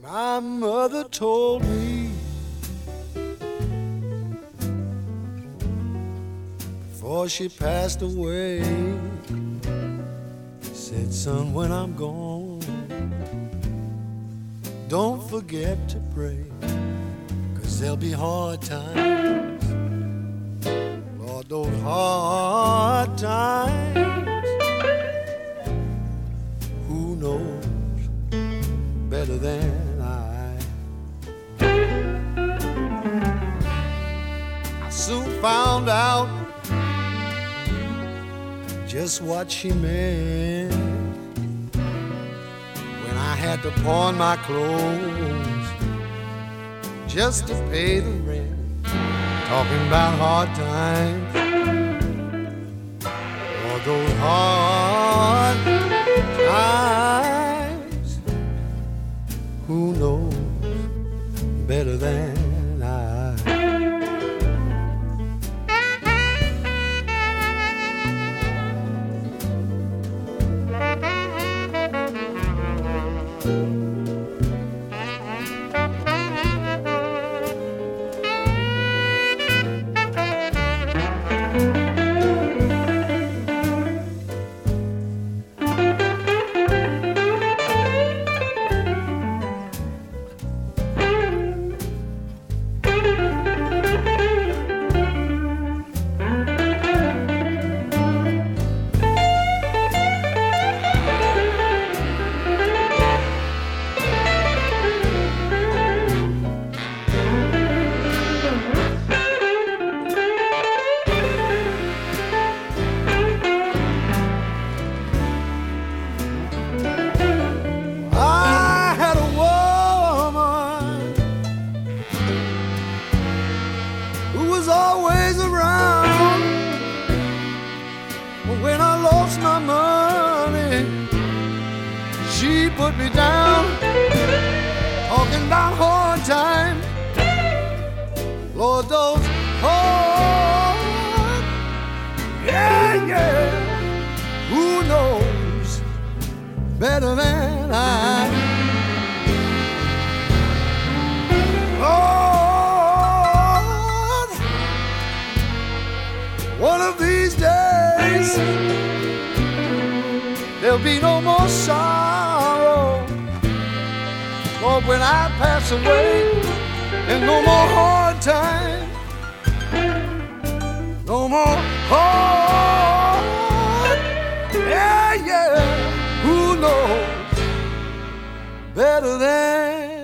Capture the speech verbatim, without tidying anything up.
My mother told me before she passed away, she said, son, when I'm gone, don't forget to pray, 'cause there'll be hard times. Lord, those hard times, who knows better than I? I soon found out just what she meant when I had to pawn my clothes just to pay the rent. Talking about hard times, or those hard times, who knows better than I? Always around, but when I lost my money, she put me down. Talking about hard times, Lord, those hard, yeah, yeah, who knows better than I? Oh, one of these days, there'll be no more sorrow. Lord, when I pass away, and no more hard time, no more hard, yeah, yeah, who knows better than